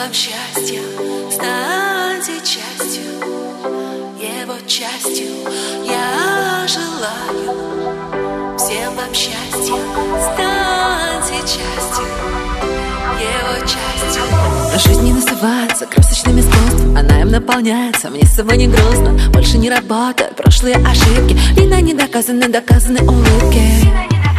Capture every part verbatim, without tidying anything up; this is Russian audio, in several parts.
вам счастья, станьте частью, его частью. Я желаю всем вам счастья, станьте частью, его частью. Жизнь не называется красочными искусством, она им наполняется, мне с собой не грустно. Больше не работают прошлые ошибки, вина не доказаны, доказаны улыбки.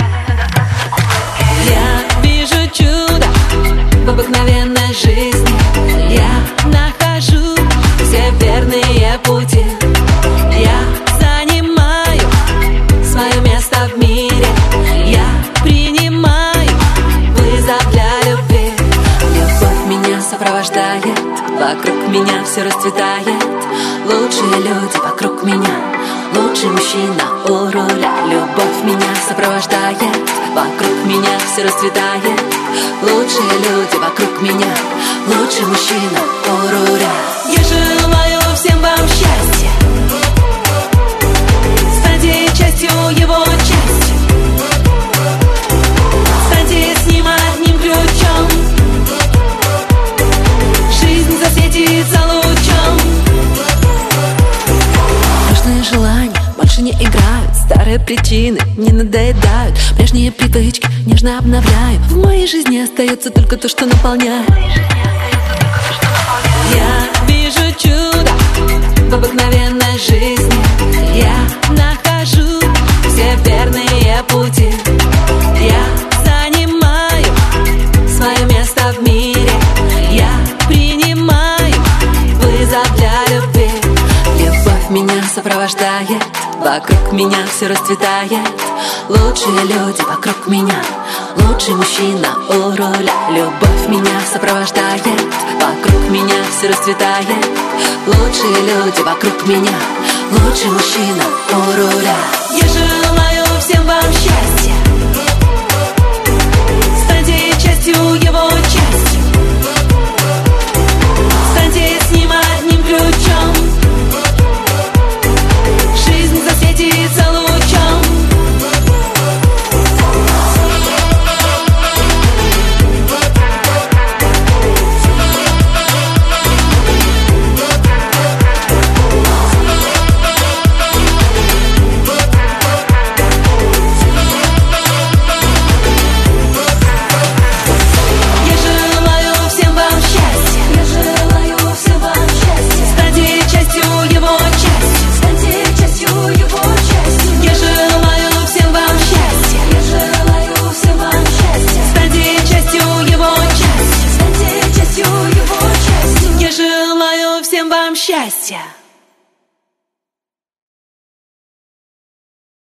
Я вижу чудо в обыкновенной жизни, я нахожу все верные пути. Я занимаю свое место в мире, я принимаю вызов для любви. Любовь меня сопровождает, вокруг меня все расцветает. Лучшие люди вокруг меня, лучший мужчина у руля. Любовь меня сопровождает, вокруг меня все расцветает. Лучшие люди вокруг меня, лучший мужчина у руля. Я желаю всем вам счастья, станьте частью его частью, станьте с ним одним ключом. Жизнь засветится лучом. Прошлые желания больше не играют, старые причины не надоедают, прежние привычки нежно обновляю. В моей жизни остается только то, что наполняет. Я вижу чудо в обыкновенной жизни, я нахожу все верные пути. Я занимаю свое место в мире, я принимаю вызов для любви. Любовь меня сопровождает, вокруг меня все расцветает. Лучшие люди вокруг меня, лучший мужчина у руля. Любовь меня сопровождает, вокруг меня все расцветает. Лучшие люди вокруг меня, лучший мужчина у руля. Я желаю всем вам счастья, станьте частью его частью, станьте с ним одним ключом. Жизнь засветится лучом. Всем вам счастья!